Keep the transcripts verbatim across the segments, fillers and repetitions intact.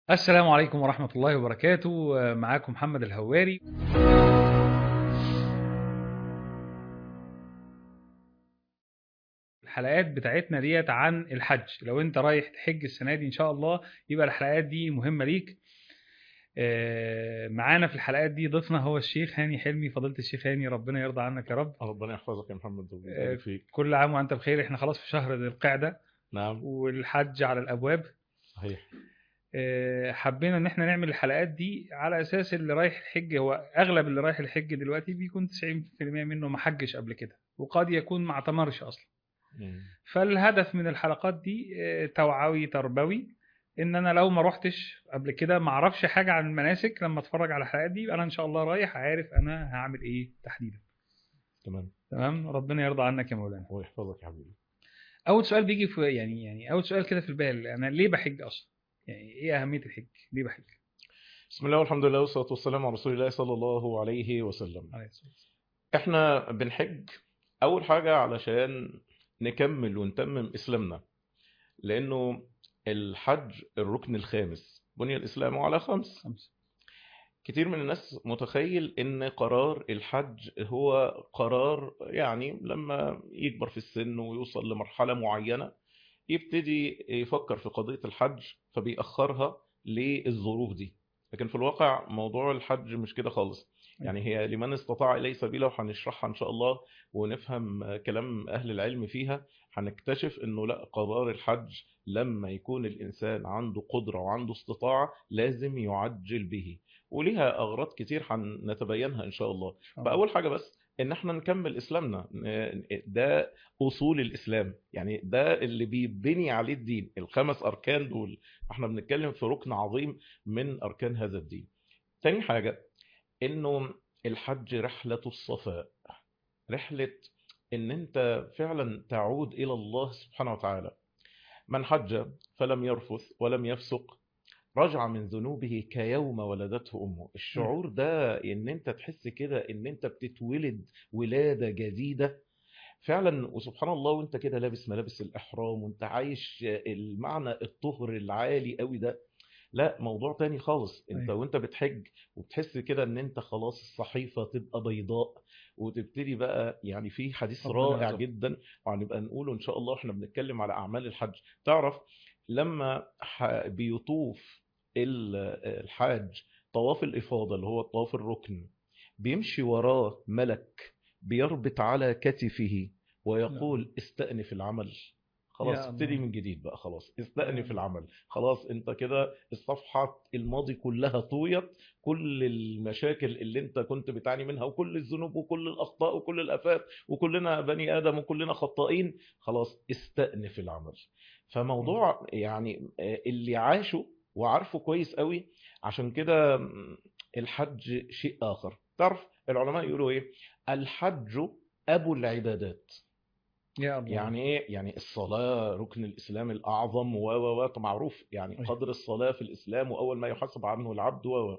السلام عليكم ورحمة الله وبركاته. معاكم محمد الهواري. الحلقات بتاعتنا ديت عن الحج. لو انت رايح تحج السنة دي ان شاء الله يبقى الحلقات دي مهمة ليك. آه، معانا في الحلقات دي ضيفنا هو الشيخ هاني حلمي. فضيلة الشيخ هاني، ربنا يرضى عنك يا رب. ربنا يحفظك يا محمد ويبارك آه، فيك. كل عام وانت بخير. احنا خلاص في شهر ذي القعدة نعم. والحج على الابواب. صحيح. آه، حبينا ان احنا نعمل الحلقات دي على اساس اللي رايح الحج، هو اغلب اللي رايح الحج دلوقتي بيكون تسعين في المية منه ما حجش قبل كده، وقد يكون ما اعتمرش اصلا. مم. فالهدف من الحلقات دي آه، توعوي تربوي، ان انا لو ما روحتش قبل كده ما اعرفش حاجه عن المناسك، لما اتفرج على الحلقات دي يبقى انا ان شاء الله رايح عارف انا هعمل ايه تحديدا. تمام. تمام، ربنا يرضى عنك يا مولانا. ويحفظك يا حبيبي. اول سؤال بيجي في يعني يعني اول سؤال كده في البال، انا ليه بحج اصلا؟ يعني ايه اهميه الحج؟ ليه بحج؟ بسم الله والحمد لله والصلاة والسلام على رسول الله صلى الله عليه وسلم. عليه الصلاة والسلام. احنا بنحج أول حاجة علشان نكمل ونتمم إسلامنا، لأنه الحج الركن الخامس، بني الإسلام على خمس. خمسة. كتير من الناس متخيل ان قرار الحج هو قرار يعني لما يكبر في السن ويوصل لمرحلة معينة يبتدي يفكر في قضية الحج فبيأخرها للظروف دي. لكن في الواقع موضوع الحج مش كده خالص. أيوة. يعني هي لمن استطاع إليه سبيلا، وهنشرحها إن شاء الله ونفهم كلام أهل العلم فيها. هنكتشف إنه لا، قرار الحج لما يكون الإنسان عنده قدرة وعنده استطاعة لازم يعجل به، وليها أغراض كتير هنتبينها إن شاء الله. إن شاء الله. فأول حاجة بس إن احنا نكمل إسلامنا، ده أصول الإسلام، يعني ده اللي بيبني عليه الدين، الخمس أركان دول. احنا بنتكلم في ركن عظيم من أركان هذا الدين. تاني حاجة إنه الحج رحلة الصفاء، رحلة إن أنت فعلا تعود إلى الله سبحانه وتعالى. من حج فلم يرفث ولم يفسق رجع من ذنوبه كيوم ولدته أمه. أيوة. الشعور ده إن أنت تحس كده إن أنت بتتولد ولادة جديدة فعلا، وسبحان الله، وانت كده لابس ملابس الإحرام وانت عايش المعنى الطهر العالي قوي ده. لا، موضوع تاني خالص. انت أيوة. وانت بتحج وبتحس كده ان انت خلاص الصحيفة تبقى بيضاء، وتبتدي بقى يعني في حديث ربنا رائع يرزقك. جدا وهنبقى نقوله ان شاء الله احنا بنتكلم على اعمال الحج. تعرف لما ح- بيطوف ال- الحاج طواف الإفاضة اللي هو طواف الركن، بيمشي وراه ملك بيربط على كتفه يا الله. ويقول استأنف العمل. خلاص يا ابتدي الله. من جديد بقى، خلاص يا استأنف الله. العمل. خلاص انت كده الصفحة الماضي كلها طويت، كل المشاكل اللي انت كنت بتعاني منها وكل الذنوب وكل الأخطاء وكل الآفات، وكلنا بني آدم وكلنا خطائين، خلاص استأنف العمل. الله. فموضوع يعني آه، اللي عاشه وعارفه كويس قوي. عشان كده م، الحج شيء آخر. تعرف العلماء يقولوا ايه؟ الحج أبو العبادات. يا الله. يعني ايه؟ يعني الصلاة ركن الإسلام الأعظم و و و معروف، يعني أيوة. قدر الصلاة في الإسلام وأول ما يحاسب عنه العبد و و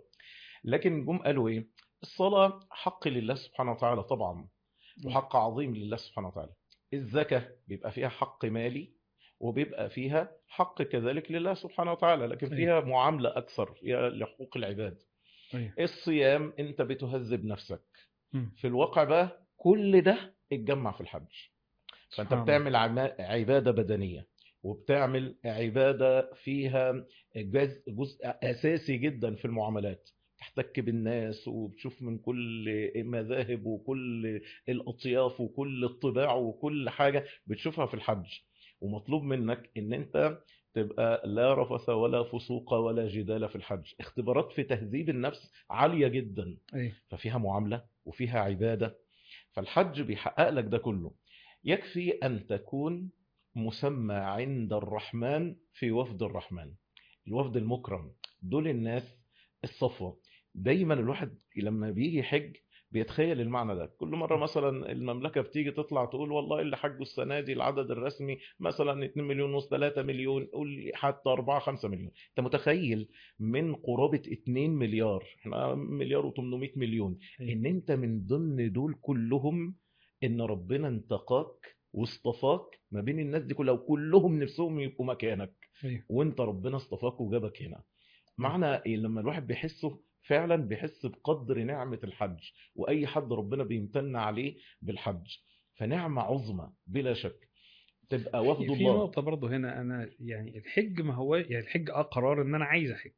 لكن جم قالوا ايه؟ الصلاة حق لله سبحانه وتعالى طبعا، أيوة. وحق عظيم لله سبحانه وتعالى. الزكاة بيبقى فيها حق مالي وبيبقى فيها حق كذلك لله سبحانه وتعالى، لكن أيوة. فيها معاملة أكثر، فيها لحقوق العباد. أيوة. الصيام انت بتهذب نفسك. مم. في الواقع بقى كل ده اتجمع في الحج. فانت سبحان الله. بتعمل عما- عبادة بدنية، وبتعمل عبادة فيها جزء, جزء أساسي جدا في المعاملات. تحتك بالناس وبتشوف من كل مذاهب وكل الأطياف وكل الطباع وكل حاجة بتشوفها في الحج. ومطلوب منك ان انت تبقى لا رفث ولا فسوق ولا جدال في الحج. اختبارات في تهذيب النفس عالية جدا، أيوة. ففيها معاملة وفيها عبادة. فالحج بيحقق لك ده كله. يكفي أن تكون مسمى عند الرحمن في وفد الرحمن، الوفد المكرم. دول الناس الصفوة. دايما الواحد لما بيجي حج بيتخيل المعنى ده. كل مرة مثلا المملكة بتيجي تطلع تقول والله اللي حجوا السنة دي العدد الرسمي مثلا اتنين مليون ونص، ثلاثة مليون، قول حتى أربعة خمسة مليون. انت متخيل من قرابة اتنين مليار، احنا مليار و800 مليون، أيوة. ان انت من ضمن دول كلهم، ان ربنا انتقاك واصطفاك ما بين الناس دي كلها، وكلهم نفسهم يبقوا مكانك، أيوة. وانت ربنا اصطفاك وجابك هنا. معنى إيه؟ لما الواحد بيحسه فعلا بيحس بقدر نعمة الحج، وأي حد ربنا بيمتن عليه بالحج فنعمة عظمى بلا شك، تبقى وفد في في الله. نقطة برضو هنا، أنا يعني الحج ما هو يعني الحج أه قرار إن أنا عايز أحج،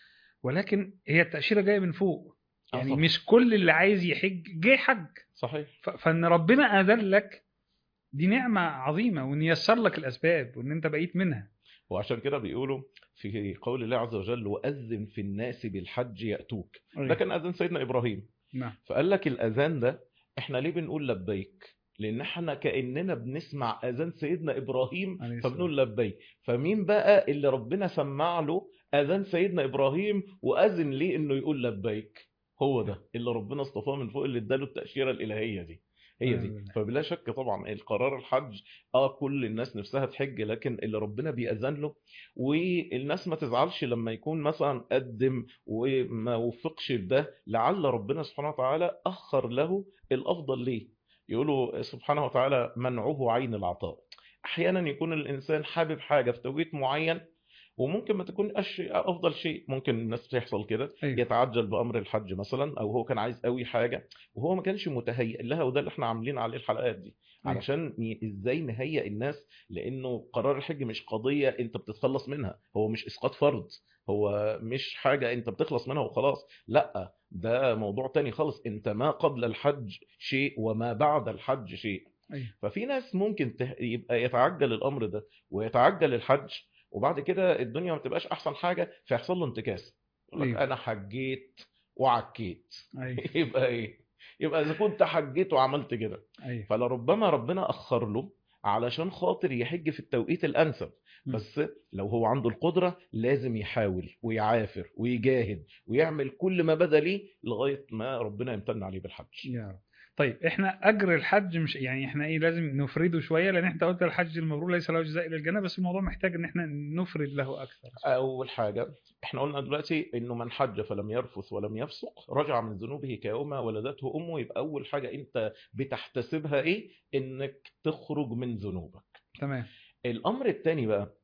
ولكن هي التأشيرة جاية من فوق. اه يعني طبعا مش كل اللي عايز يحج جه حج. صحيح. ف- فإن ربنا أذن لك دي نعمة عظيمة، وإن يسر لك الأسباب وإن أنت بقيت منها. وعشان كده بيقولوا في قول الله عز وجل وأذن في الناس بالحج يأتوك، ده أيوه. كان أذان سيدنا إبراهيم. نعم. فقال لك الأذان ده احنا ليه بنقول لبيك؟ لأن احنا كأننا بنسمع أذان سيدنا إبراهيم عليه السلام. فبنقول لبيك. فمين بقى اللي ربنا سمع له أذان سيدنا إبراهيم وأذن ليه إنه يقول لبيك؟ هو ده اللي ربنا اصطفاه من فوق، اللي اداله التأشيرة الإلهية دي، هي ونعم دي. بالله. فبلا شك طبعا القرار الحج، اه كل الناس نفسها تحج، لكن اللي ربنا بيأذن له. والناس ما تزعلش لما يكون مثلا قدم وما وفقش بده، لعل ربنا سبحانه وتعالى أخر له الأفضل ليه. يقولوا سبحانه وتعالى منعه عين العطاء. أحيانا يكون الإنسان حابب حاجة في توقيت معين، وممكن ما تكون أش- افضل شيء. ممكن الناس تحصل كده، أيوه. يتعجل بامر الحج مثلا، او هو كان عايز قوي حاجه وهو ما كانش متهيئ لها، وده اللي احنا عاملين عليه الحلقات دي، أيوه. علشان ي- ازاي نهيئ الناس. لانه قرار الحج مش قضيه انت بتتخلص منها، هو مش اسقاط فرض، هو مش حاجه انت بتخلص منها وخلاص، لا ده موضوع تاني خالص. انت ما قبل الحج شيء وما بعد الحج شيء. أيوه. ففي ناس ممكن ته- يبقى يتعجل الامر ده ويتعجل الحج، وبعد كده الدنيا ما تبقاش احسن حاجه فيحصل له انتكاس. يقول لك أيوه. انا حجيت وعكيت. أيوه. يبقى ايه؟ يبقى اذا كنت حجيت وعملت كده، أيوه. فلربما ربنا اخر له علشان خاطر يحج في التوقيت الانسب. مم. بس لو هو عنده القدره لازم يحاول ويعافر ويجاهد ويعمل كل ما بدا ليه لغايه ما ربنا يمتن عليه بالحج. يا رب. طيب احنا اجر الحج مش يعني احنا ايه لازم نفرده شويه، لان انت قلت الحج المبرور ليس له جزاء الا الجنه، بس الموضوع محتاج ان احنا نفرد له اكثر. أول حاجة احنا قلنا دلوقتي إنه من حج فلم يرفث ولم يفسق رجع من ذنوبه كيوم ولدته أمه. يبقى أول حاجة أنت بتحتسبها إيه؟ إنك تخرج من ذنوبك. تمام. الأمر الثاني بقى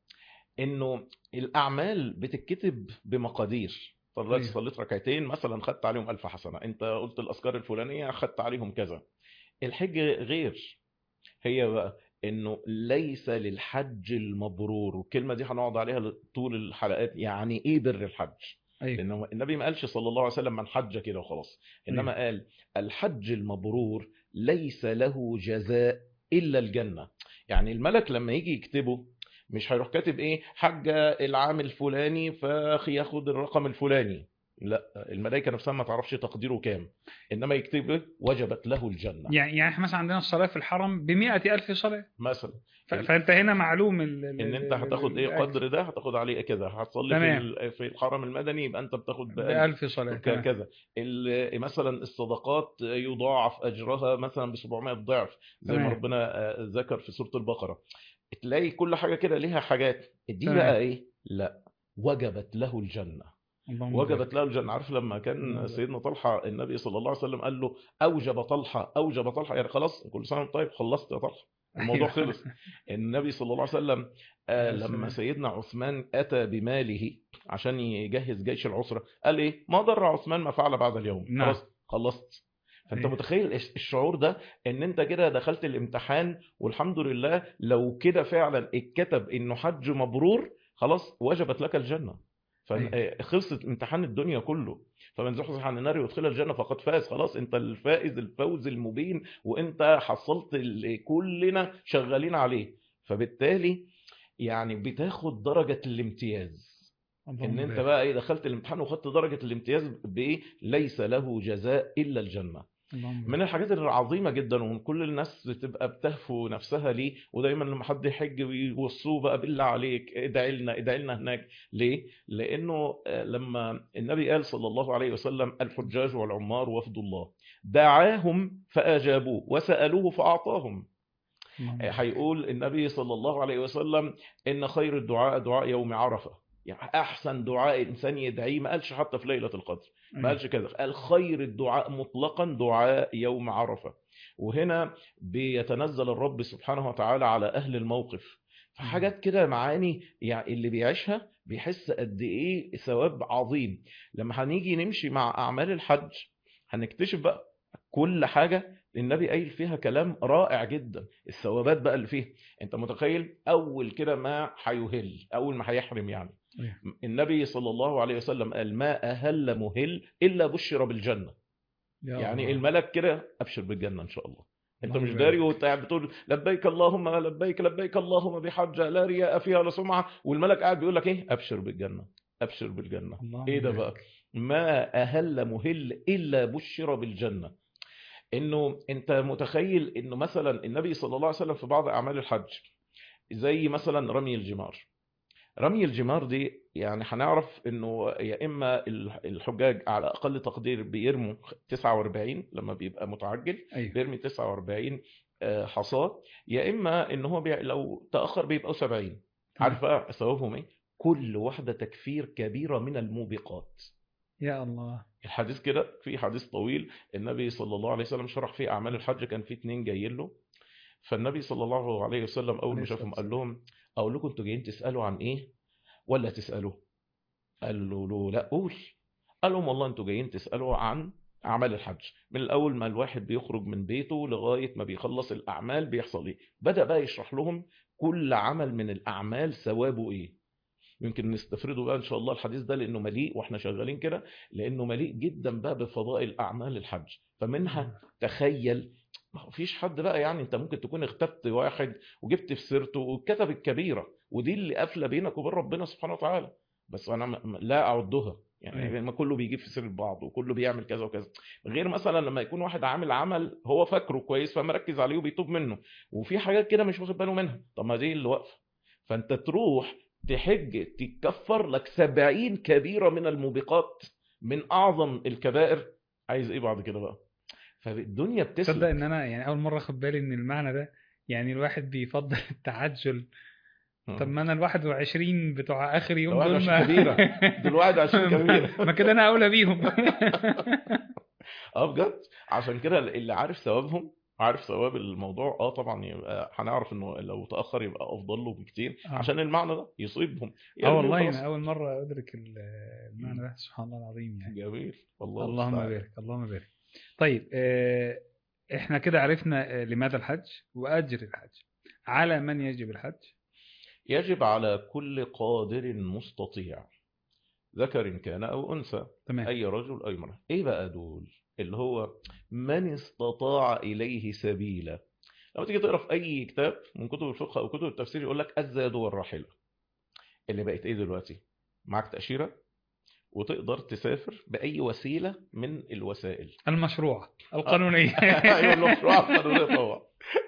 إنه الأعمال بتتكتب بمقادير. طلعت ايوه. صليت ركعتين مثلا خدت عليهم ألف حسنة، أنت قلت الأذكار الفلانية خدت عليهم كذا. الحج غير. هي بقى انه ليس للحج المبرور، والكلمه دي هنقعد عليها طول الحلقات. يعني ايه بر الحج؟ ايوه. لان النبي ما قالش صلى الله عليه وسلم من حج كده وخلاص، ايوه. انما قال الحج المبرور ليس له جزاء الا الجنه. يعني الملك لما يجي يكتبه مش هيروح كاتب ايه حج العام الفلاني فياخد الرقم الفلاني، لا الملائكه نفسها ما تعرفش تقديره كام، انما يكتب وجبت له الجنه يعني يعني احنا مثلا عندنا الصلاه في الحرم ب مئة ألف صلاه. مثلا. ف- فانت هنا معلوم ال ال ان ال انت ال هتاخد ال ايه الاجر. قدر ده، هتاخد عليه كذا. هتصلي في تمام. ال- في الحرم المدني يبقى انت بتاخد ب بألف ألف صلاه. تمام. كذا. ال- مثلا الصدقات يضاعف اجرها مثلا ب سبعمائة ضعف زي ما تمام. ربنا آه، ذكر في سورة البقرة. تلاقي كل حاجة كده ليها حاجات. دي تمام. بقى ايه؟ لا وجبت له الجنة. اللهم وجبت بارك. له الجنة. عارف لما كان اللهم بارك. سيدنا طلحة النبي صلى الله عليه وسلم قال له أوجب طلحة أوجب طلحة، يعني خلاص كل سنة وأنت طيب خلصت يا طلحة الموضوع ايوه. خلص. النبي صلى الله عليه وسلم آه، عليه لما السلام. سيدنا عثمان أتى بماله عشان يجهز جيش العسرة قال إيه؟ ما ضر عثمان ما فعل بعد اليوم، نعم. خلاص خلصت. فأنت ايوه. متخيل الش- الشعور ده ان انت كده دخلت الامتحان والحمد لله. لو كده فعلا اتكتب انه حج مبرور خلاص وجبت لك الجنة. ايوه. فخلصت امتحان الدنيا كله. فمن زحزح عن النار وادخل الجنة فقد فاز. خلاص انت الفائز الفوز المبين، وانت حصلت اللي كلنا شغالين عليه. فبالتالي يعني بتاخد درجة الامتياز. ان اللهم انت بارك. بقى ايه دخلت الامتحان وخدت درجة الامتياز بايه؟ ليس له جزاء الا الجنة. اللهم من بارك. الحاجات العظيمة جدا وكل الناس بتبقى بتهفو نفسها ليه، ودايما لما حد يحج بيوصوه بقى بالله عليك ادعي لنا ادعي لنا هناك. ليه؟ لأنه آه، لما النبي قال صلى الله عليه وسلم الحجاج والعمار وفد الله دعاهم فأجابوه وسألوه فأعطاهم. اللهم آه، بارك. هيقول النبي صلى الله عليه وسلم إن خير الدعاء دعاء يوم عرفة. يعني أحسن دعاء إنسان يدعيه، ما قالش حتى في ليلة القدر، ما ايوه. قالش كذا، قال خير الدعاء مطلقا دعاء يوم عرفة. وهنا بيتنزل الرب سبحانه وتعالى على أهل الموقف. اللهم. فحاجات كده معاني يعني اللي بيعيشها بيحس قد ايه ثواب عظيم. لما هنيجي نمشي مع اعمال الحج هنكتشف بقى كل حاجة النبي قايل فيها كلام رائع جدا، الثوابات بقى اللي فيها. انت متخيل اول كده ما هيهل، اول ما هيحرم يعني، أيوه. النبي صلى الله عليه وسلم قال ما اهل مهل الا بشر بالجنة. يا يعني الله. الملك كده ابشر بالجنة ان شاء الله. انت اللهم مش داري بارك. وانت قاعد بتقول لبيك اللهم لبيك لبيك اللهم بحجة لا رياء فيها ولا سمعة، والملك قاعد بيقول لك ايه؟ ابشر بالجنة، ابشر بالجنة. ايه اللهم ده بقى؟ بارك. ما اهل مهل الا بشر بالجنة. انه انت متخيل انه مثلا النبي صلى الله عليه وسلم في بعض اعمال الحج زي مثلا رمي الجمار. رمي الجمار دي يعني هنعرف انه يا اما الحجاج على اقل تقدير بيرموا تسعة وأربعين لما بيبقى متعجل، أيوه. بيرمي تسعة وأربعين آه، حصاة، يا اما ان هو بي... لو تاخر بيبقوا سبعين. عارف تمام. بقى ثوابهم ايه؟ كل واحده تكفير كبيره من الموبقات. يا الله. الحديث كده في حديث طويل النبي صلى الله عليه وسلم شرح فيه اعمال الحج. كان في اتنين جايين له، فالنبي صلى الله عليه وسلم اول عليه ما الصلاة شافهم قال والسلام. لهم اقول لكم انتوا جايين تسالوا عن ايه ولا تسالوا؟ قال له له لا قول. قال لهم والله انتوا جايين تسالوا عن اعمال الحج، من الاول ما الواحد بيخرج من بيته لغايه ما بيخلص الاعمال بيحصل ايه. بدا بقى يشرح لهم كل عمل من الاعمال ثوابه ايه. يمكن نستفرده بقى ان شاء الله الحديث ده لانه مليء واحنا شغالين كده، لانه مليء جدا بقى بفضائل اعمال الحج. فمنها تخيل، ما فيش حد بقى يعني انت ممكن تكون اختبت واحد وجبت في سيرته وكتب الكبيره، ودي اللي قافله بينك وبين ربنا سبحانه وتعالى. بس انا م- لا اعدها أيوه. يعني، ما كله بيجيب في سيره بعض وكله بيعمل كذا وكذا. غير مثلا لما يكون واحد عامل عمل هو فاكره كويس فمركز عليه وبيتوب منه، وفي حاجات كده مش واخد باله منها، طب ما دي اللي واقفه. فانت تروح تحج تكفر لك سبعين كبيرة من الموبقات، من أعظم الكبائر. عايز إيه بعد كده بقى؟ فالدنيا تصدق ان بتسلك. انا يعني اول مره اخد بالي ان المعنى ده، يعني الواحد بيفضل التعجل. طب آه. ما انا ال واحد وعشرين بتوع اخر ده يوم دول واحد وعشرين ما كبيرة، دول واحد وعشرين ما كبيرة. ما كده انا اولى بيهم. اه بجد. عشان كده اللي عارف ثوابهم، عارف ثواب الموضوع، اه طبعا يبقى هنعرف انه لو تأخر يبقى افضل له بكتير، اه. عشان المعنى ده يصيبهم اه يرمي والله انا وخلاص. اول مره ادرك ال- المعنى مم. ده، سبحان الله العظيم يعني. جميل والله اللهم المستعان. بارك، اللهم بارك. طيب آه، احنا كده عرفنا آه، لماذا الحج واجر الحج. على من يجب الحج؟ يجب على كل قادر مستطيع، ذكر كان أو أنثى، تمام. أي رجل أي امرأة. إيه بقى دول؟ اللي هو من استطاع إليه سبيلا. لما تيجي تقرأ في أي كتاب من كتب الفقه أو كتب التفسير يقول لك الزاد والراحلة. اللي بقت إيه دلوقتي؟ معك تأشيرة وتقدر تسافر بأي وسيلة من الوسائل. المشروع آه. القانونية. أيوة المشروع القانوني طبعا.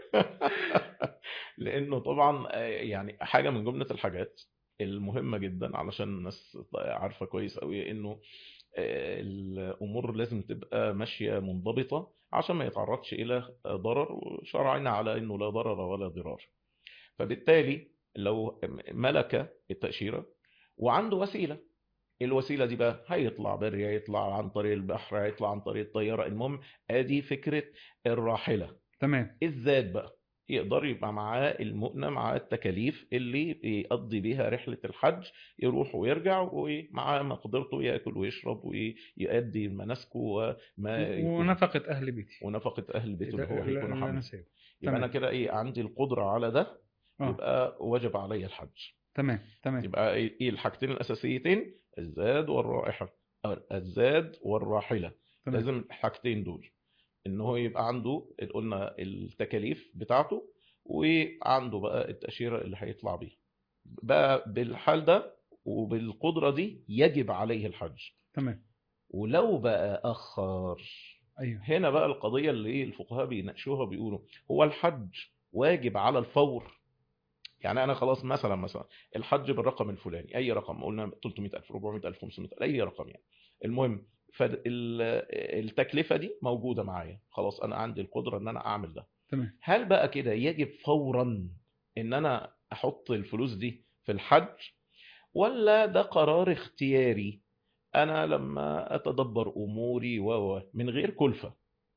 لأنه طبعا آه، يعني حاجة من جملة الحاجات المهمة جدا علشان الناس عارفة كويس قوي انه الأمور لازم تبقى ماشية منضبطة عشان ما يتعرضش إلى ضرر، وشرعنا على أنه لا ضرر ولا ضرار. فبالتالي لو ملك التأشيرة وعنده وسيلة، الوسيلة دي بقى هيطلع بري، هيطلع عن طريق البحر، هيطلع عن طريق الطيارة، المهم ادي فكرة الراحلة. تمام. الذات بقى يقدر يبقى معاه المؤنة، معاه التكاليف اللي يقضي بيها رحلة الحج، يروح ويرجع ومعاه مقدرته يأكل ويشرب ويؤدي مناسكه وما و- يكون، ونفقة أهل بيتي. ونفقة أهل بيته اللي لا هو هيكون لا لا حامل. نسيب. يبقى أنا تمام. كده إيه؟ عندي القدرة على ده، اه. يبقى وجب علي الحج. تمام. تمام. يبقى إيه إيه الحاجتين الأساسيتين؟ الزاد والرائحة، أو الزاد والراحلة. تمام. لازم الحاجتين دول، ان هو يبقى عنده قلنا التكاليف بتاعته، وعنده بقى التأشيرة اللي هيطلع بيها. بقى بالحال ده وبالقدرة دي يجب عليه الحج. تمام. ولو بقى أخر، أيوه. هنا بقى القضية اللي إيه الفقهاء بيناقشوها، بيقولوا هو الحج واجب على الفور؟ يعني أنا خلاص مثلا مثلا الحج بالرقم الفلاني، أي رقم، قلنا ثلاثمائة ألف أربعمائة ألف خمسمائة ألف أي رقم يعني، المهم فالتكلفة دي موجودة معايا، خلاص أنا عندي القدرة أن أنا أعمل ده. تمام. هل بقى كده يجب فورا ان انا احط الفلوس دي في الحج، ولا ده قرار اختياري انا لما اتدبر اموري و من غير كلفة؟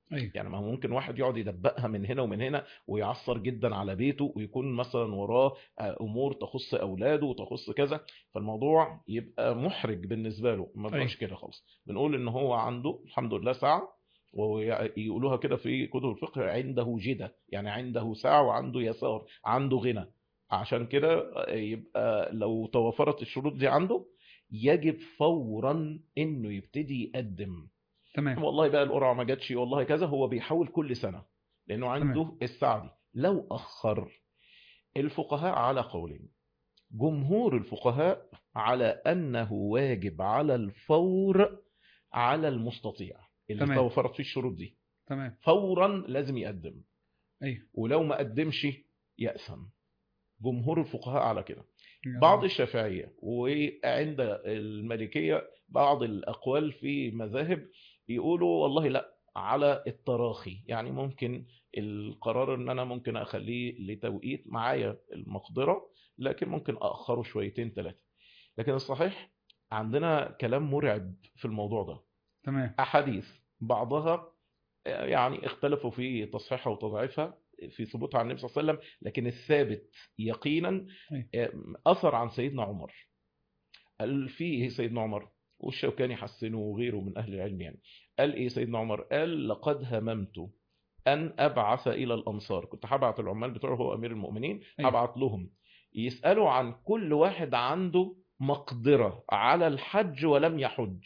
ايوه يعني ما ممكن واحد يقعد يدبقها من هنا ومن هنا ويعصر جدا على بيته، ويكون مثلا وراه امور تخص اولاده وتخص كذا، فالموضوع يبقى محرج بالنسبه له. ما ايوه بقاش كده خالص، بنقول ان هو عنده الحمد لله ساعه، ويقولوها كده في كتب الفقه عنده جدة، يعني عنده ساعة وعنده يسار، عنده غنى. عشان كده يبقى لو توفرت الشروط دي عنده، يجب فورا انه يبتدي يقدم. تمام والله بقى القرعة ما جاتش، والله كذا، هو بيحاول كل سنة لانه تمام عنده الساعة دي. لو اخر، الفقهاء على قولين. جمهور الفقهاء على انه واجب على الفور على المستطيع اللي تمام توفرت فيه الشروط دي، تمام فورا لازم يقدم، ايوه ولو ما قدمش يأثم. جمهور الفقهاء على كده. يا بعض الله. الشافعية وعند المالكية بعض الأقوال في مذاهب يقولوا والله لا، على التراخي، يعني ممكن القرار ان انا ممكن اخليه لتوقيت معايا المقدرة، لكن ممكن اخره شويتين ثلاثة. لكن الصحيح عندنا كلام مرعب في الموضوع ده. تمام أحاديث بعضها يعني اختلفوا في تصحيحها وتضعيفها في ثبوتها عن النبي صلى الله عليه وسلم، لكن الثابت يقينا ايوه أثر عن سيدنا عمر. قال فيه سيدنا عمر، والشوكاني حسنه وغيره من أهل العلم، يعني قال إيه سيدنا عمر؟ قال لقد هممت أن أبعث إلى الأنصار، كنت هبعت العمال بتوعه، هو أمير المؤمنين، ايوه هبعت لهم يسألوا عن كل واحد عنده مقدرة على الحج ولم يحج،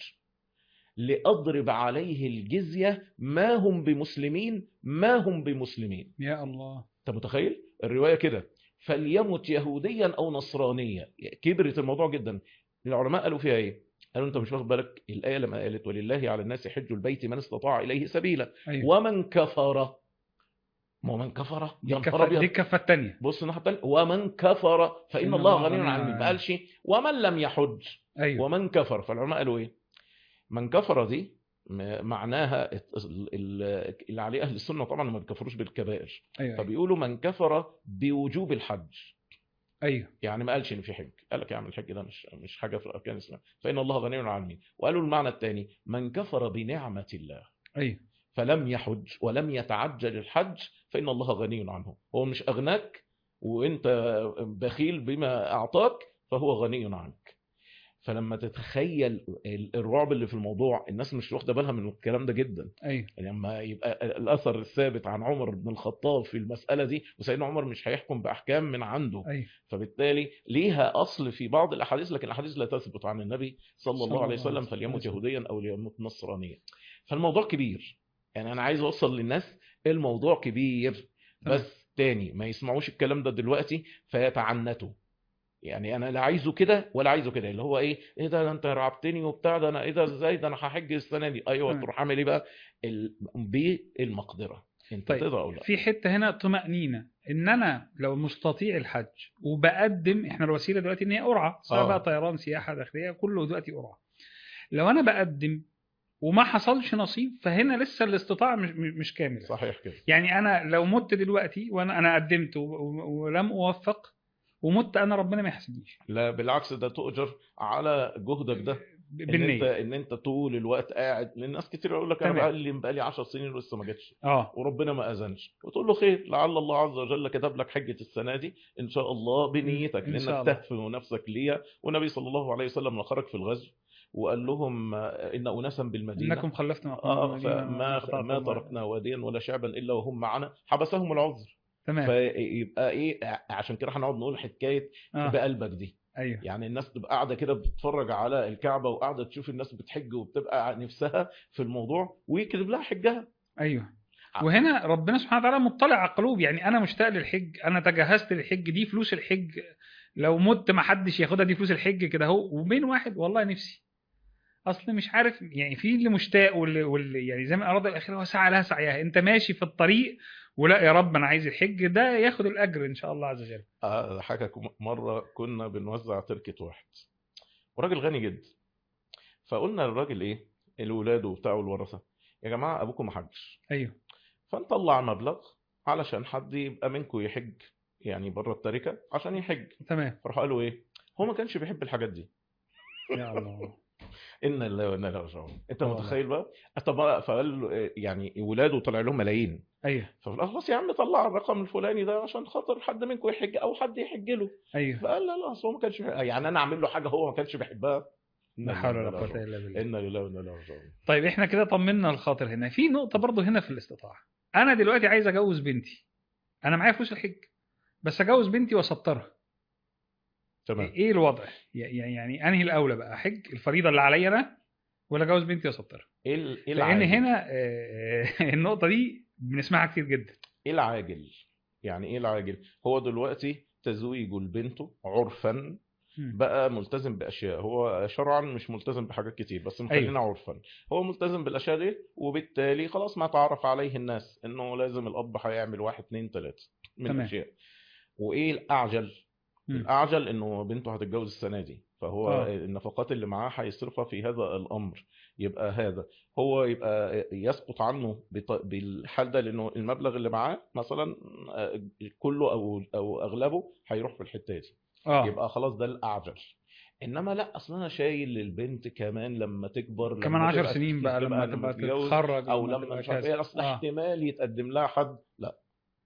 لأضرب عليه الجزية، ما هم بمسلمين ما هم بمسلمين. يا الله. انت متخيل الرواية كده؟ فليمت يهوديا أو نصرانيا. كبرت الموضوع جدا. العلماء قالوا فيها ايه؟ قالوا انت مش واخد بالك الآية لما قالت ولله على الناس حج البيت من استطاع إليه سبيلا، ايوه ومن كفر. ما من كفر دي يا نهار الكفه دي ابيض. الكفه الثانيه. بص الناحية التانية، ومن كفر فإن ان الله الله غني غني عن المين، ما عن. قالش ومن لم يحج. ايوه ومن كفر. فالعلماء قالوا ايه؟ من كفر دي م- معناها ال- ال- اللي عليه أهل السنة طبعا ما بيكفروش بالكبائر، ايوه ايوه فبيقولوا من كفر بوجوب الحج. ايوه يعني ما قالش ان في حج، قال لك يا عم الحج ده مش مش حاجه في اركان الاسلام، فان الله غني عن العالمين. وقالوا المعنى الثاني من كفر بنعمه الله ايوه فلم يحج ولم يتعجل الحج، فان الله غني عنه. هو مش اغناك وانت بخيل بما اعطاك، فهو غني عنك. فلما تتخيل الرعب اللي في الموضوع، الناس مش واخده بالها من الكلام ده جدا. ايوه يعني لما يبقى الاثر الثابت عن عمر بن الخطاب في المساله دي، وسيدنا عمر مش هيحكم باحكام من عنده، ايوه فبالتالي ليها اصل في بعض الاحاديث، لكن الاحاديث لا تثبت عن النبي صلى الله صلى عليه الله عليه وسلم، فليمت وسلم. يهوديا او ليمت نصرانيا. فالموضوع كبير. يعني انا عايز اوصل للناس الموضوع كبير، تمام بس تاني ما يسمعوش الكلام ده دلوقتي فيتعنتوا. يعني انا لا عايزه كده ولا عايزه كده، اللي هو ايه ايه ده, ده انت رعبتني وبتاع، ده انا ايه ده ازاي، ده انا هحج السنه دي. ايوه تمام. تروح عامل ايه بقى؟ ال- بالمقدره. انت طيب تقدر او لا. في حته هنا طمأنينه، ان انا لو مستطيع الحج وبقدم، احنا الوسيله دلوقتي ان هي قرعه، سواء بقى اه طيران سياحه داخليه، كله دلوقتي قرعه. لو انا بقدم وما حصلش نصيب، فهنا لسه الاستطاعه مش مش كامله. صحيح كده. يعني انا لو مت دلوقتي وانا انا قدمت و- و- ولم اوفق ومت، انا ربنا ما يحاسبنيش لا بالعكس، ده تؤجر على جهدك ده. ب- ان انت بالنيه. ان انت طول الوقت قاعد، لان ناس كتير يقول لك انا تمام بقى لي بقى لي عشر سنين ولسه ما جاتش اه وربنا ما اذنش، وتقول له خير، لعل الله عز وجل كتب لك حجه السنه دي ان شاء الله ان بنيتك، إن لانك شاء الله. تهفو نفسك ليا. والنبي صلى الله عليه وسلم لما خرج في الغزو وقال لهم ان اناسا بالمدينه، انكم خلفتم اقوام اه بالمدينه ما فما ما قطعتم ما- تركنا واديا ولا شعبا الا وهم معنا، حبسهم العذر. تمام فيبقى ايه؟ عشان كده هنقعد نقول حكايه اه بقلبك دي. ايوه يعني الناس تبقى قاعده كده بتتفرج على الكعبه وقاعده تشوف الناس بتحج وبتبقى نفسها في الموضوع، ويكتب لها حجها. ايوه. وهنا ربنا سبحانه وتعالى مطلع على القلوب، يعني انا مشتاق للحج، انا تجهزت للحج، دي فلوس الحج، لو مت ما حدش ياخدها، دي فلوس الحج كده اهو. وبين واحد والله نفسي، اصل مش عارف، يعني في اللي مشتاق واللي, واللي يعني زي ما اراد الاخره وسعى لها سعيها، انت ماشي في الطريق ولا يا رب انا عايز الحج ده، ياخد الاجر ان شاء الله عز وجل. اضحكك، مره كنا بنوزع تركه واحد وراجل غني جدا، فقلنا للراجل ايه، الولاد وبتاع والورثه، يا جماعه ابوكم ما حجش، ايوه فنطلع مبلغ علشان حد يبقى منكم يحج، يعني بره التركه عشان يحج. تمام فراحوا قالوا ايه، هو ما كانش بيحب الحاجات دي. يا الله. إن الله وإنا إليه راجعون. أنت اه والله. متخيل بقى؟ طب بقى فقال له- يعني ولاده طلع لهم ملايين، ايوه فقال خلاص يا عم طلع الرقم الفلاني ده عشان خاطر حد منكم يحج او حد يحج له. ايوه. فقال لا لا، اصل هو ما كانش بيحب- يعني انا اعمل له حاجه هو ما كانش بيحبها. إنا لا لله حول وإنا ولا إليه قوة راجعون. الا بالله. إنا لله وإنا إليه راجعون. طيب احنا كده طمنا الخاطر. هنا في نقطة برضو هنا في الاستطاعة. انا دلوقتي عايز اجوز بنتي، انا معايا فلوس الحج، بس اجوز بنتي واسطرها. تمام. ايه الوضع؟ يعني يعني انهي الاولى بقى، احج الفريضة اللي عليا انا، ولا اجوز بنتي واسطرها؟ ايه ال- إيه لان العاجل؟ هنا آه، النقطة دي بنسمعها كتير جدا. ايه العاجل؟ يعني ايه العاجل؟ هو دلوقتي تزويجه لبنته عرفا مم. بقى ملتزم باشياء، هو شرعا مش ملتزم بحاجات كتير، بس ايوه مخلينا عرفا. هو ملتزم بالاشياء دي، وبالتالي خلاص ما تعرف عليه الناس انه لازم الاب هيعمل واحد اتنين تلاته من تمام. الاشياء. وايه الاعجل؟ مم. الاعجل انه بنته هتتجوز السنه دي، فهو اه النفقات اللي معاه هيصرفها في هذا الامر. يبقى هذا هو يبقى يسقط عنه بط- بالحال ده، لانه المبلغ اللي معاه مثلا آه، كله او او اغلبه هيروح في الحته دي. اه يبقى خلاص ده الاعجل. انما لا، اصلا انا شايل للبنت كمان لما تكبر، كمان لما عشر تبقى سنين بقى، لما تبقى لما تبقى تتجوز، تتخرج، او لما لما تبقى مش عارف كذا. ايه، اصل اه احتمال يتقدم لها حد. لا،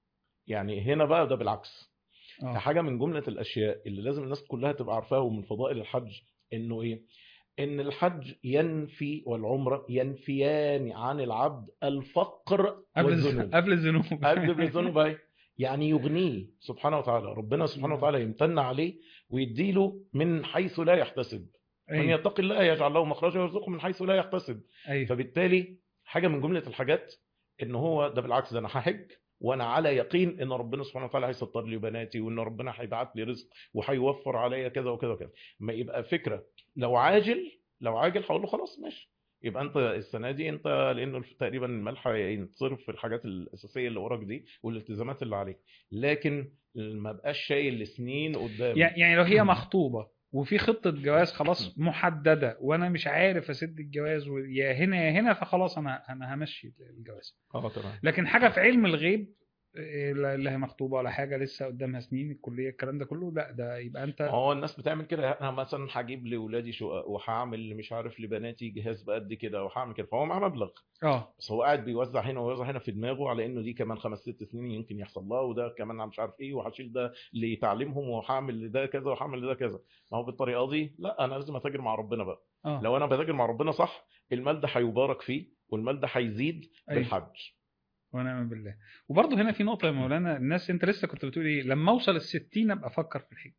يعني هنا بقى ده بالعكس. اه فحاجة من جملة الأشياء اللي لازم الناس كلها تبقى عارفاها ومن فضائل الحج، إنه إيه؟ إن الحج ينفي والعمرة ينفيان عن العبد الفقر قبل الز- والذنوب. قبل الذنوب. قبل بالذنوب أهي. يعني يغنيه سبحانه وتعالى، ربنا سبحانه نعم. وتعالى يمتن عليه ويديله من حيث لا يحتسب. من ايوه يتقي الله يجعل له مخرجا ويرزقه من حيث لا يحتسب. ايوه فبالتالي حاجة من جملة الحاجات ان هو ده بالعكس، ده انا هحج وانا على يقين ان ربنا سبحانه وتعالى هيسطر لي بناتي، وان ربنا هيبعت لي رزق وهيوفر عليا كذا وكذا وكذا. ما يبقى فكرة لو عاجل، لو عاجل هقول له خلاص ماشي، يبقى انت السنه دي انت، لانه تقريبا الملح هينصرف في الحاجات الاساسيه اللي وراك دي والالتزامات اللي عليك، لكن ما بقاش شايل لسنين قدام. يع- يعني لو هي مخطوبة وفي خطة جواز خلاص محددة، وانا مش عارف اسد الجواز، يا هنا يا هنا، فخلاص انا انا همشي الجواز. اه تمام. لكن حاجة في علم الغيب، إيه، لا لا هي مخطوبة ولا حاجة، لسه قدامها سنين الكلية الكلام ده كله، لا ده يبقى ما انت. هو الناس بتعمل كده، انا مثلا هجيب لاولادي شقق وهعمل مش عارف لبناتي جهاز بقد كده وهعمل كده، فهو معاه مبلغ، اه بس هو قاعد بيوزع هنا ويوزع هنا في دماغه على انه دي كمان خمس ست سنين يمكن يحصل لها، وده كمان أنا مش عارف ايه، وهشيل ده لتعليمهم وهعمل لده كذا وهعمل لده كذا. ما هو بالطريقه دي لا، انا لازم اتاجر مع ربنا بقى. اه لو انا بتاجر مع ربنا صح، المال ده هيبارك فيه والمال ده هيزيد ايوه بالحج. ونعم بالله. وبرضه هنا في نقطة يا مولانا، الناس انت لسه كنت بتقول ايه، لما اوصل الستين ابقى افكر في الحج.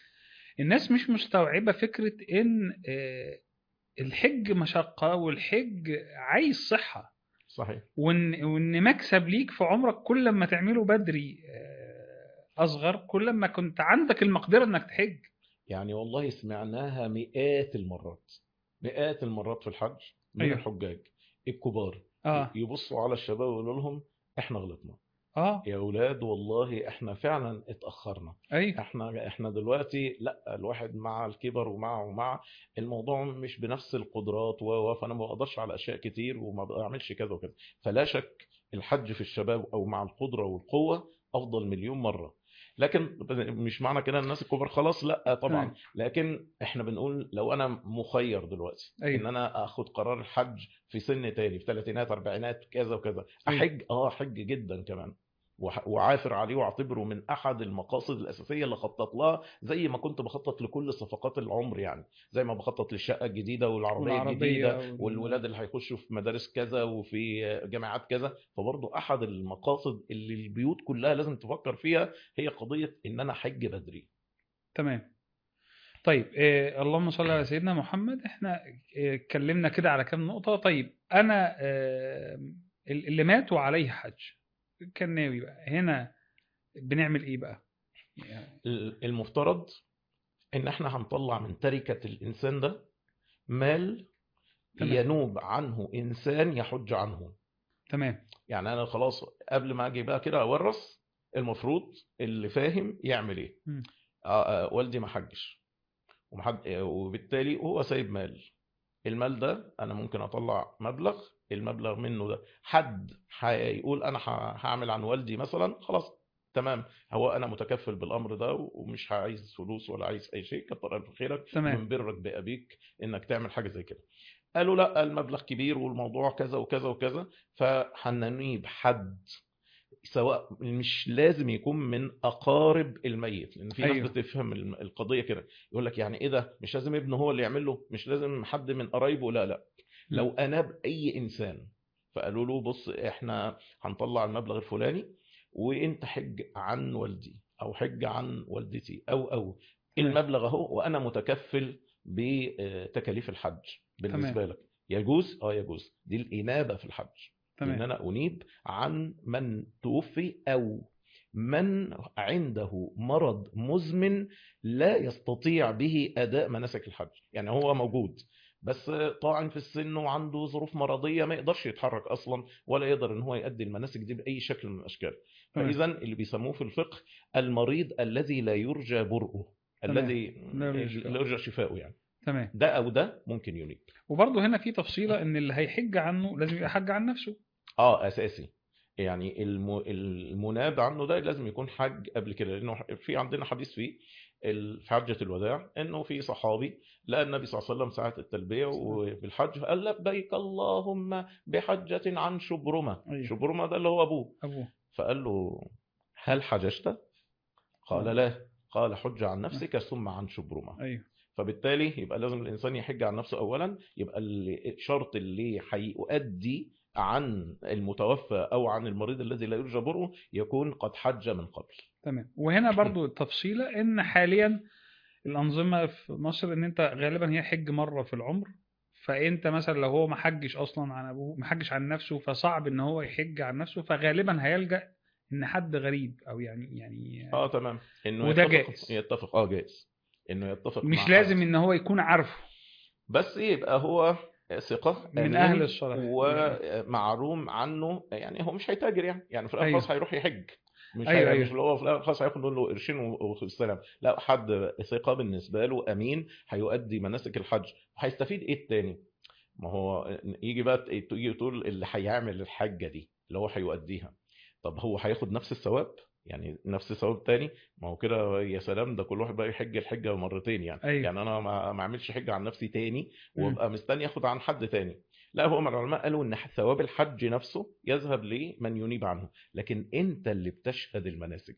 الناس مش مستوعبة فكرة ان آه، الحج مشقة، والحج عايز صحة، صحيح. وان وان مكسب ليك في عمرك كل ما تعمله بدري آه، اصغر، كل ما كنت عندك المقدرة انك تحج. يعني والله سمعناها مئات المرات، مئات المرات في الحج من ايوه الحجاج الكبار اه يبصوا على الشباب ويقولوا لهم احنا غلطنا اه يا اولاد، والله احنا فعلا اتاخرنا. ايوه احنا احنا دلوقتي لا، الواحد مع الكبر ومع ومع الموضوع مش بنفس القدرات و و- فانا ما بقدرش على اشياء كتير وما بعملش كذا وكذا. فلا شك الحج في الشباب او مع القدره والقوه افضل مليون مره. لكن مش معنى كده الناس الكبار خلاص لا طبعا، تمام لكن احنا بنقول لو انا مخير دلوقتي ان ايوه انا اخد قرار الحج في سن تاني في ثلاثينات اربعينات كذا وكذا، ايوه احج اه احج جدا كمان، وح- وعافر عليه واعتبره من احد المقاصد الاساسيه اللي خطط لها، زي ما كنت بخطط لكل صفقات العمر يعني، زي ما بخطط للشقه الجديده والعربيه والعربية الجديده وال... والولاد اللي هيخشوا في مدارس كذا وفي جامعات كذا. فبرضه احد المقاصد اللي البيوت كلها لازم تفكر فيها هي قضيه ان انا حج بدري. تمام. طيب إيه، اللهم صل على سيدنا محمد. احنا إيه، اتكلمنا كده على كام نقطة. طيب انا آه، اللي ماتوا عليه حج كان ناوي بقى، هنا بنعمل ايه بقى يعني؟ المفترض ان احنا هنطلع من تركه الانسان ده مال تمام ينوب عنه انسان يحج عنه. تمام يعني انا خلاص قبل ما اجي بقى كده اورث، المفروض اللي فاهم يعمل ايه. مم. آه، آه، والدي ما حجش ومحد، آه، وبالتالي هو سايب مال. المال ده انا ممكن اطلع مبلغ، المبلغ منه ده حد هيقول انا ه- هعمل عن والدي مثلا، خلاص تمام، هو انا متكفل بالامر ده ومش عايز فلوس ولا عايز اي شيء، كتر الف خيرك تمام. من برك بابيك انك تعمل حاجه زي كده. قالوا لا المبلغ كبير والموضوع كذا وكذا وكذا، فهنجيب حد سواء مش لازم يكون من اقارب الميت، لان في ناس ايوه. بتفهم الم- القضيه كده، يقول لك يعني ايه ده، مش لازم ابنه هو اللي يعمل له، مش لازم حد من قرايبه، لا لا، لو لا. اناب اي انسان فقالوا له بص احنا هنطلع المبلغ الفلاني وانت حج عن والدي او حج عن والدتي او او تمام. المبلغ اهو، وانا متكفل بتكاليف الحج تمام. بالنسبه لك. يجوز؟ اه يجوز، دي الانابه في الحج، ان تمام. انا انيب عن من توفي او من عنده مرض مزمن لا يستطيع به اداء مناسك الحج. يعني هو موجود بس طاعن في السن وعنده ظروف مرضيه ما يقدرش يتحرك اصلا ولا يقدر ان هو يؤدي المناسك دي باي شكل من الاشكال. تمام. فاذا اللي بيسموه في الفقه المريض الذي لا يرجى برؤه، تمام. الذي لا لا يشفع. يرجى شفاؤه يعني، تمام. ده او ده ممكن ينيب. وبرضه هنا في تفصيلة ان اللي هيحج عنه لازم يبقى حج عن نفسه. اه اساسي، يعني الم... المناد عنه ده لازم يكون حج قبل كده، لانه في عندنا حديث فيه ال- في حجة الوداع انه في صحابي لقى النبي صلى الله عليه وسلم ساعة التلبية وبالحج فقال لبيك اللهم بحجة عن شبرمة. ايوه. شبرمة ده اللي هو ابوه، ابوه. فقال له هل حججت؟ قال اه. لا. قال حج عن نفسك ثم عن شبرمة. ايوه. فبالتالي يبقى لازم الإنسان يحج عن نفسه أولا، يبقى الشرط اللي هيؤدي عن المتوفى أو عن المريض الذي لا يرجى برؤه يكون قد حج من قبل. تمام. وهنا برضو التفصيلة ان حاليا الأنظمة في مصر ان انت غالبا هي حج مرة في العمر. فانت مثلا لو هو ما حجش اصلا عن ابوه، ما حجش عن نفسه، فصعب ان هو يحج عن نفسه، فغالبا هيلجأ ان حد غريب او يعني يعني اه تمام، انه وده يتفق جائز. يتفق اه جائز انه يتفق مع مش حد، لازم ان هو يكون عارفه بس يبقى هو ثقة من اهل امين الصلاح يعني. ومعلوم عنه، يعني هو مش هيتاجر يعني، يعني في الاخر ايوه. خلاص هيروح يحج، مش ايوه. هي... مش ايوه. اللي هو في الاخر خلاص هياخد له قرشين والسلام، لا، حد ثقة بالنسبة له امين هيؤدي مناسك الحج، هيستفيد ايه التاني؟ ما هو يجي بقى تيجي تقول اللي هيعمل الحجة دي اللي هو هيؤديها، طب هو هياخد نفس الثواب؟ يعني نفس الثواب تاني؟ ما هو كده يا سلام، ده كل واحد بقى يحج الحجة مرتين يعني، ايوه. يعني انا ما ما اعملش حجة عن نفسي تاني امم. وابقى مستني اخد عن حد تاني. لا، هو من العلماء قالوا ان ثواب الحج نفسه يذهب لمن ينيب عنه، لكن انت اللي بتشهد المناسك،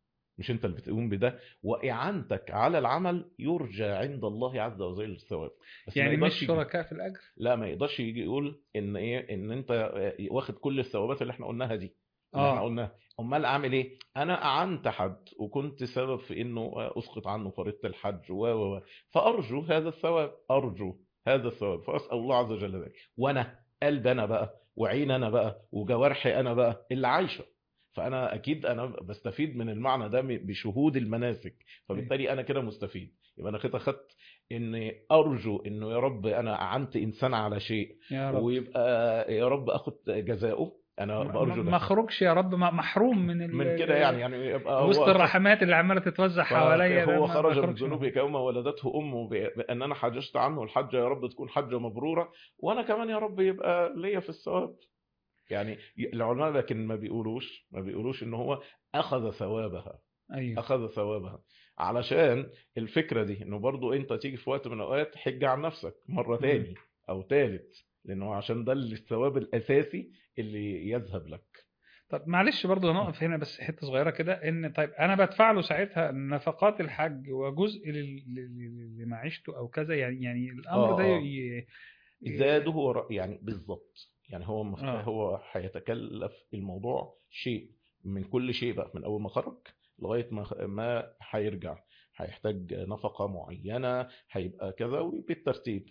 مش انت اللي بتقوم بده، واعانتك على العمل يرجى عند الله عز وجل الثواب، بس ما يعني مش يقدرش يجي. شركاء في الاجر. لا، ما يقدرش يجي يقول ان ايه، ان انت واخد كل الثوابات اللي احنا قلناها دي، اللي احنا اه. قلناها، امال اعمل ايه؟ انا اعنت حد وكنت سبب في انه اسقط عنه فريضه الحج و و و فارجو هذا الثواب، ارجو هذا الثواب، فاسال الله عز وجل ذلك، وانا قلب انا بقى وعين انا بقى وجوارحي انا بقى اللي عايشه، فانا اكيد انا بستفيد من المعنى ده بشهود المناسك، ايوه. فبالتالي انا كده مستفيد، يبقى انا كده خدت ان ارجو انه يا رب انا اعنت انسان على شيء يا رب. ويبقى يا رب اخد جزاؤه، انا ما بارجو ما ده اخرجش يا رب م- محروم من ال... من كده يعني، ال- يعني يبقى وسط هو خ... الرحمات اللي عماله تتوزع حواليا ده، فهو ما ما خرج من اخرجش ذنوبه محروم. كيوم ولدته امه ب- بان انا حججت عنه الحجه، يا رب تكون حجه مبروره، وانا كمان يا رب يبقى ليا في الثواب. يعني العلماء لكن ما بيقولوش ما بيقولوش ان هو اخذ ثوابها، ايوه. اخذ ثوابها، علشان الفكره دي انه برضو انت تيجي في وقت من الاوقات حج عن نفسك مره مم. تاني او تالت، لانه عشان ده الثواب الاساسي اللي يذهب لك. طب معلش برضه هنقف هنا بس حته صغيره كده، ان طيب انا بدفع له ساعتها نفقات الحج وجزء لل- لل- لمعيشته او كذا، يعني يعني الامر ده اه اه ي... ي... زاده ور- يعني بالظبط، يعني هو مخ... اه. هو هيتكلف الموضوع شيء من كل شيء بقى، من اول ما خرج لغايه ما ما هيرجع، هيحتاج نفقه معينه، هيبقى كذا، وبالترتيب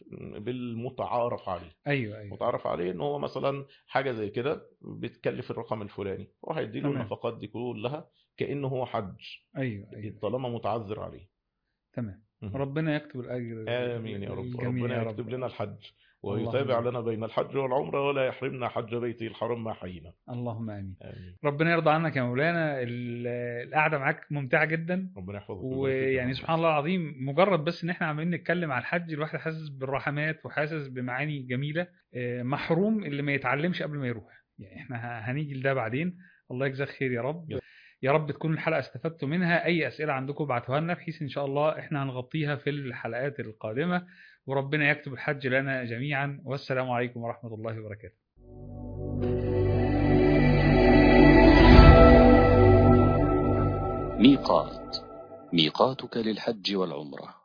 بالمتعارف عليه. ايوه. ايوه. ايوه. متعرف عليه ان هو مثلا حاجه زي كده بتكلف الرقم الفلاني، وهيدي له تمام. النفقات دي كلها كانه هو حج، ايوه. ايوه. طالما متعذر عليه. تمام. مهم. ربنا يكتب الاجر آمين يا رب، للجميع ربنا يا رب. يكتب لنا الحج اللهم ويتابع امين. لنا بين الحج والعمرة ولا يحرمنا حج بيته الحرام ما حيينا. اللهم امين. آمين. ربنا يرضى عنك يا مولانا. ال- القعده معاك ممتعه جدا. ربنا يحفظك ويبارك فيك يا ويعني محمد. سبحان الله العظيم، مجرد بس ان احنا عمالين نتكلم على الحج الواحد حاسس بالرحمات وحاسس بمعاني جميله. آه، محروم اللي ما يتعلمش قبل ما يروح، يعني احنا ه- هنيجي لده بعدين. الله يجزاك خير يا رب. يا رب تكون الحلقة استفدتوا منها. أي أسئلة عندكم ابعتوها لنا بحيث إن شاء الله إحنا هنغطيها في الحلقات القادمة، وربنا يكتب الحج لنا جميعا. والسلام عليكم ورحمة الله وبركاته. ميقات، ميقاتك للحج والعمرة.